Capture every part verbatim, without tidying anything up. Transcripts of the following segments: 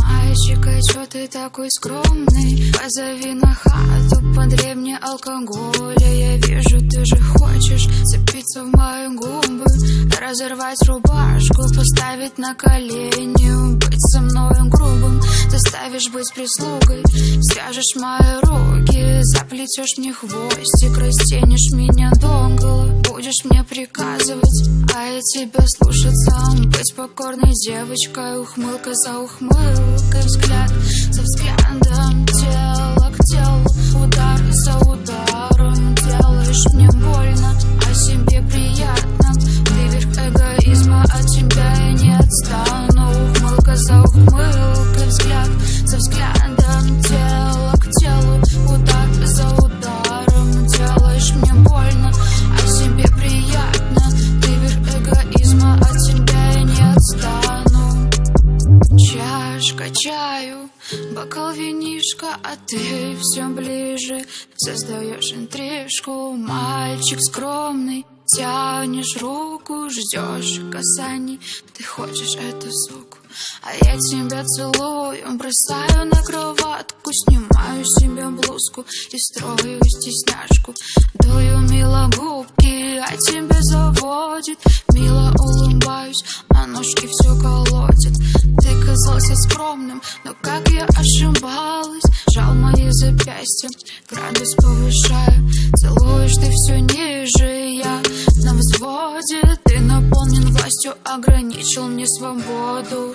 Мальчик, а чё ты такой скромный? Позови на хату, подрей мне алкоголя. Я вижу, ты же хочешь цепиться в мои губы, разорвать рубашку, поставить на колени, быть со мной грубым, заставишь быть прислугой, свяжешь мои руки, заплетешь мне хвостик, растянешь меня догола, будешь мне приказывать, а я тебя слушаться, быть покорной девочкой, ухмылка за ухмылкой, взгляд за взглядом, тело к телу, удар за ударом, делаешь мне больно, а себе приятно, ты верх эгоизма, от тебя я не отстану, ухмылка за ухмылкой, взгляд за взглядом, тело к телу, удар за ударом, делаешь мне больно, а себе приятно, ты верх эгоизма, от тебя я не отстану. Чашка чаю, бокал винишка, а ты все ближе, создаешь интрижку, мальчик скромный, тянешь руку, ждешь касаний, ты хочешь эту суку, а я тебя целую, бросаю на кроватку, снимаю себе блузку и строю стесняшку, дую мило губки, а тебя заводит, мило улыбаюсь, а ножки все колотят, ты казался скромным, но как я ошибалась, жал мои запястья, градус повышаю, целуешь ты все ниже, я на взводе, ты наполнен властью, ограничил мне свободу.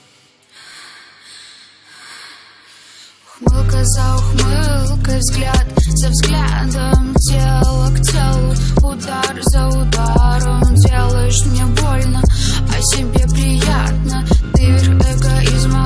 Ухмылка за ухмылкой, взгляд за взглядом, тело к телу, удар за ударом, делаешь мне больно, а себе приятно, ты верх эгоизма,